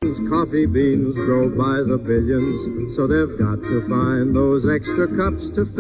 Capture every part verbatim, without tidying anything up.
Coffee beans sold by the billions, so they've got to find those extra cups to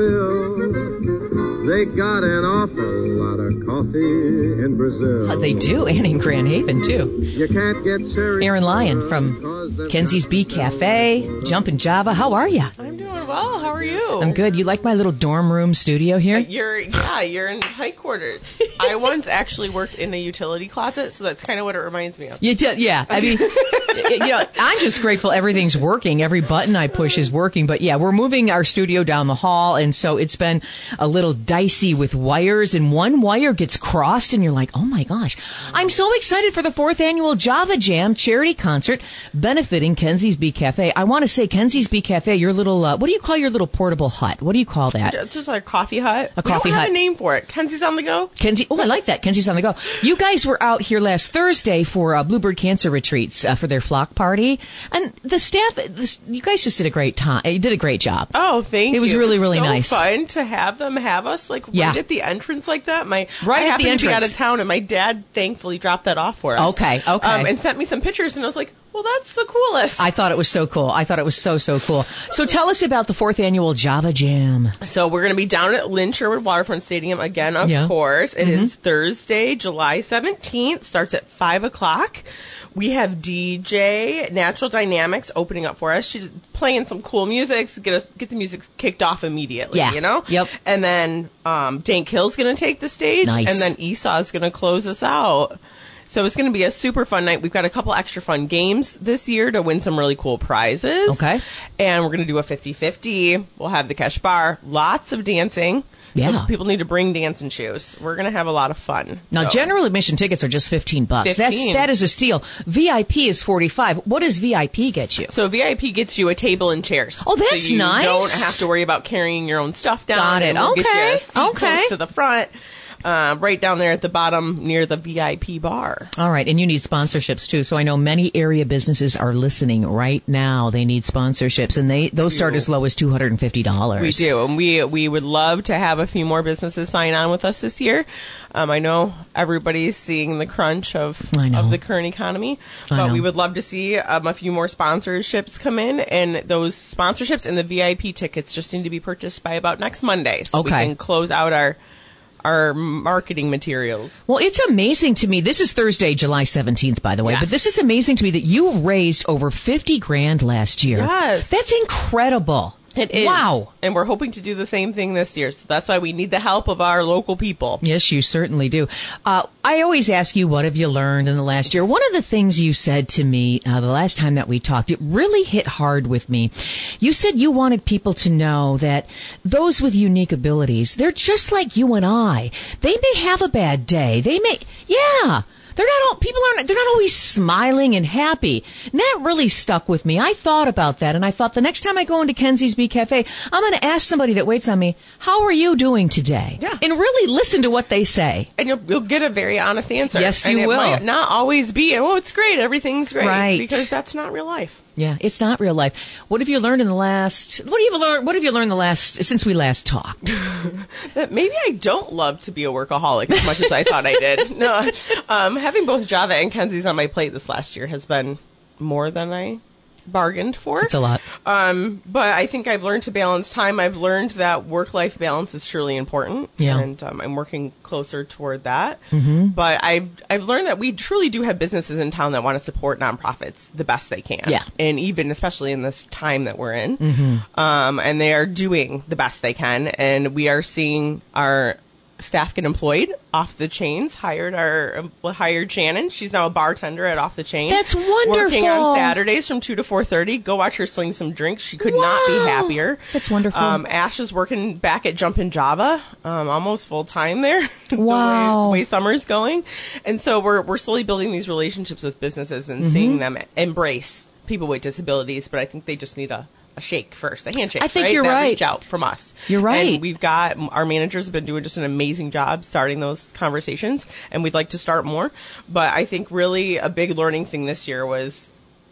fill. They got an awful lot of coffee in Brazil. Uh, they do, and in Grand Haven, too. You can't get cherry. Aaron Lyon from Kenzie's Bee Cafe, Jumpin' Java. How are you? I'm doing well. How are you? I'm good. You like my little dorm room studio here? You're, yeah, you're in headquarters. I once actually worked in a utility closet, so that's kind of what it reminds me of. You did, yeah. I mean, you know, I'm just grateful everything's working. Every button I push is working. But yeah, we're moving our studio down the hall, and so it's been a little dicey with wires, and one wire gets crossed, and you're like, oh my gosh. I'm so excited for the fourth annual Java Jam charity concert benefiting Kenzie's Bee Cafe. I want to say, Kenzie's Bee Cafe, your little, uh, what do you call your little portable hut? What do you call that? It's just like a coffee hut. A coffee we don't hut. have a name for it. Kenzie's on the go? Kenzie, oh, I like that. Kenzie's on the go. You guys were out here last Thursday for uh, Bluebird Cancer Retreats uh, for their flock party. And the staff, this, you guys just did a great time. You did a great job. Oh, thank you. It was you. really, it was really so nice. Fun to have them have us like yeah. right at the entrance like that. My right I at happened the entrance. to be out of town, and my dad thankfully dropped that off for us. Okay, okay. Um, and sent me some pictures, and I was like, well, that's the coolest. I thought it was so cool. I thought it was so, so cool. So tell us about the fourth annual Java Jam. So we're going to be down at Lynn Sherwood Waterfront Stadium again, of yeah. course. It mm-hmm. is Thursday, July seventeenth. Starts at five o'clock. We have D J Natural Dynamics opening up for us. She's playing some cool music to get us get the music kicked off immediately, yeah. you know? Yep. And then um, Dank Hill's going to take the stage. Nice. And then Esau's going to close us out. So it's going to be a super fun night. We've got a couple extra fun games this year to win some really cool prizes. Okay. And we're going to do a fifty-fifty. We'll have the cash bar. Lots of dancing. Yeah. So people need to bring dancing shoes. We're going to have a lot of fun. Now, so. general admission tickets are just fifteen bucks. fifteen. That's, that is a steal. V I P is forty-five. What does V I P get you? So V I P gets you a table and chairs. Oh, that's so you nice. You don't have to worry about carrying your own stuff down. Got it. And we'll Okay. Get you a seat okay. close to the front. Uh, right down there at the bottom near the V I P bar. All right. And you need sponsorships, too. So I know many area businesses are listening right now. They need sponsorships, and they those start as low as two hundred fifty dollars. We do. And we we would love to have a few more businesses sign on with us this year. Um, I know everybody's seeing the crunch of, of the current economy, but we would love to see um, a few more sponsorships come in. And those sponsorships and the V I P tickets just need to be purchased by about next Monday. So okay. we can close out our our marketing materials. Well, it's amazing to me. This is Thursday, July seventeenth, by the way. Yes. But this is amazing to me that you raised over fifty grand last year. Yes. That's incredible. It is. Wow. And we're hoping to do the same thing this year. So that's why we need the help of our local people. Yes, you certainly do. Uh, I always ask you, what have you learned in the last year? One of the things you said to me uh, the last time that we talked, it really hit hard with me. You said you wanted people to know that those with unique abilities, they're just like you and I. They may have a bad day. They may, yeah. They're not all, people aren't, they're not always smiling and happy. And that really stuck with me. I thought about that, and I thought the next time I go into Kenzie's Bee Cafe, I'm going to ask somebody that waits on me, how are you doing today? Yeah. And really listen to what they say. And you'll, you'll get a very honest answer. Yes, and you it will. might not always be, oh, it's great, everything's great. Right. Because that's not real life. Yeah, it's not real life. What have you learned in the last, what have you learned, what have you learned the last, since we last talked? That maybe I don't love to be a workaholic as much as I thought I did. No, um, having both Java and Kenzie's on my plate this last year has been more than I bargained for. It's a lot. Um, but I think I've learned to balance time. I've learned that work-life balance is truly important. Yeah. And um, I'm working closer toward that. Mm-hmm. But I've I've learned that we truly do have businesses in town that want to support nonprofits the best they can. Yeah. And even especially in this time that we're in. Mm-hmm. Um, and they are doing the best they can. And we are seeing our staff get employed off the chains. Hired our uh, hired Shannon. She's now a bartender at Off the Chain. That's wonderful. Working on Saturdays from two to four thirty. Go watch her sling some drinks. She could wow. not be happier. That's wonderful. Um, Ash is working back at Jumpin' Java, um, almost full time there. Wow. the, way, the way summer's going, and so we're we're slowly building these relationships with businesses and mm-hmm. seeing them embrace people with disabilities. But I think they just need a. A shake first, a handshake. I think right? you're that right. Reach out from us. You're right. And we've got our managers have been doing just an amazing job starting those conversations, and we'd like to start more. But I think really a big learning thing this year was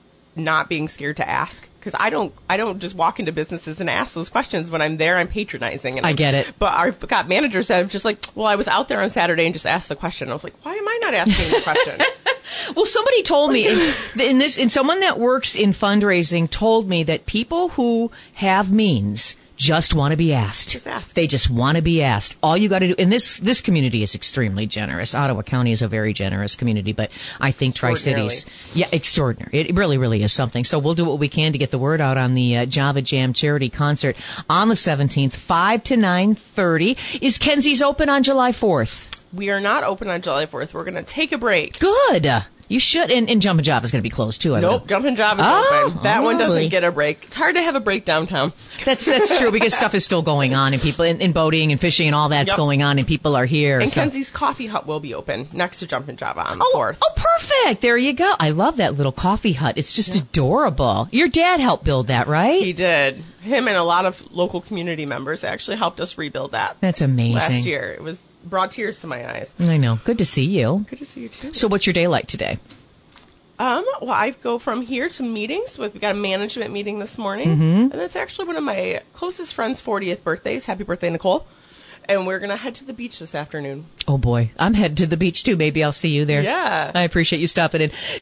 not being scared to ask, because I don't I don't just walk into businesses and ask those questions. When I'm there, I'm patronizing. And I I'm, get it. But I've got managers that have just like, well, I was out there on Saturday and just asked the question. I was like, why am I not asking the question? Well, somebody told me in, in this, and someone that works in fundraising told me that people who have means just want to be asked. Just ask. They just want to be asked. All you got to do, and this this community is extremely generous. Ottawa County is a very generous community, but I think Tri-Cities, yeah, extraordinary. It really, really is something. So we'll do what we can to get the word out on the uh, Java Jam charity concert on the seventeenth, five to nine thirty. Is Kenzie's open on July fourth? We are not open on July fourth. We're going to take a break. Good. You should, and, and Jumpin' Java is going to be closed too. I nope, Jumpin' Java is oh, open. That oh, one doesn't really? get a break. It's hard to have a break downtown. That's that's true because stuff is still going on, and people in, in boating and fishing and all that's yep. going on, and people are here. And so. Kenzie's Coffee Hut will be open next to Jumpin' Java on the oh, fourth. Oh, perfect! There you go. I love that little coffee hut. It's just yeah. adorable. Your dad helped build that, right? He did. Him and a lot of local community members actually helped us rebuild that. That's amazing. Last year, it was brought tears to my eyes. I know. Good to see you. Good to see you too. So, what's your day like today? Um, well, I go from here to meetings. With we got a management meeting this morning, mm-hmm. and that's actually one of my closest friends' fortieth birthdays. Happy birthday, Nicole! And we're gonna head to the beach this afternoon. Oh boy, I'm headed to the beach too. Maybe I'll see you there. Yeah, I appreciate you stopping in.